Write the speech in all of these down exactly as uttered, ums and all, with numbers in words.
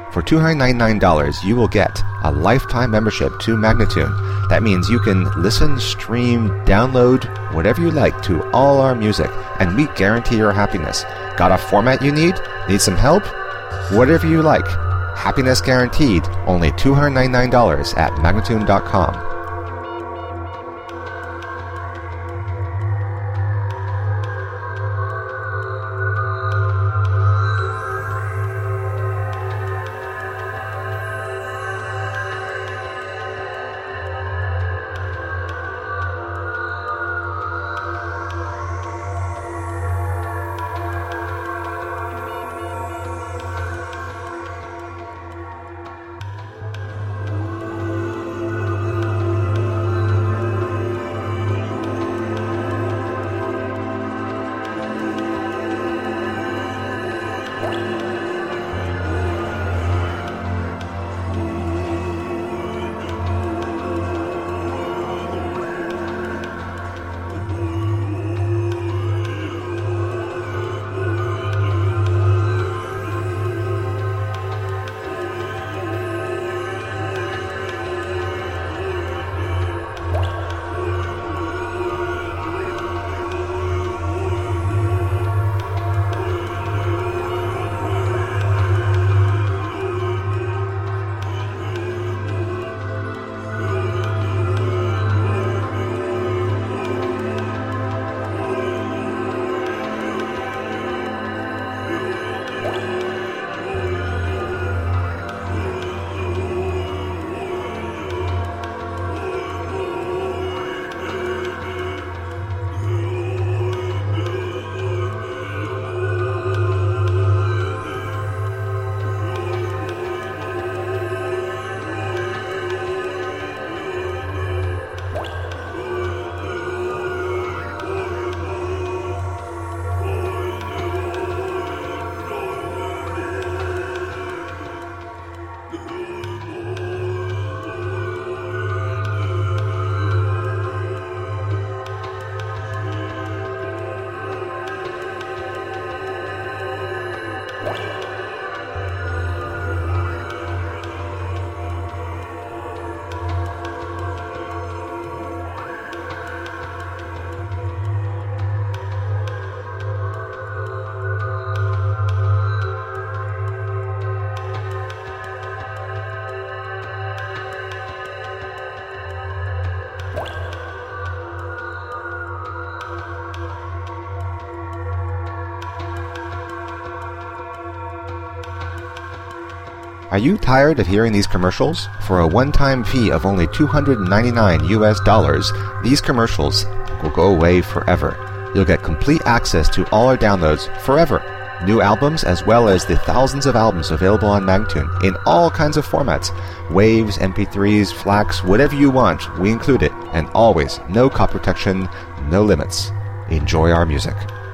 For two hundred ninety-nine dollars, you will get a lifetime membership to Magnatune. That means you can listen, stream, download, whatever you like to all our music, and we guarantee your happiness. Got a format you need? Need some help? Whatever you like. Happiness guaranteed. Only two hundred ninety-nine dollars at Magnatune dot com. Are you tired of hearing these commercials? For a one-time fee of only two hundred ninety-nine U S dollars, these commercials will go away forever. You'll get complete access to all our downloads forever. New albums as well as the thousands of albums available on Magnatune in all kinds of formats. Waves, M P threes, FLACs, whatever you want, we include it. And always, no copy protection, no limits. Enjoy our music.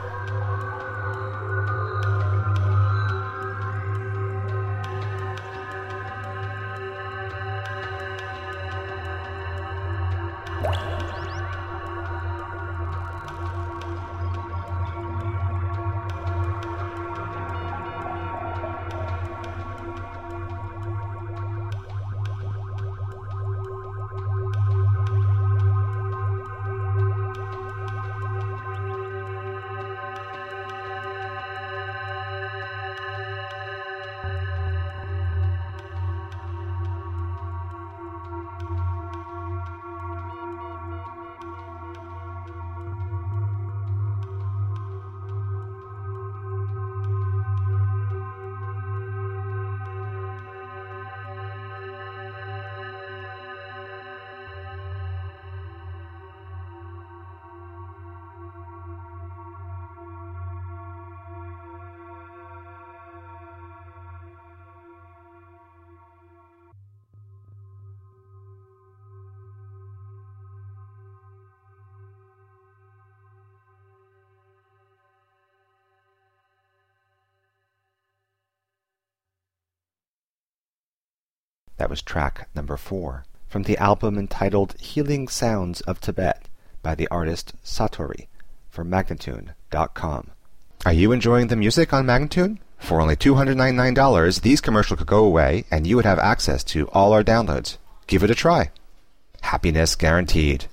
That was track number four from the album entitled Healing Sounds of Tibet by the artist Satori for Magnatune dot com. Are you enjoying the music on Magnatune? For only two hundred ninety-nine dollars, these commercials could go away and you would have access to all our downloads. Give it a try. Happiness guaranteed.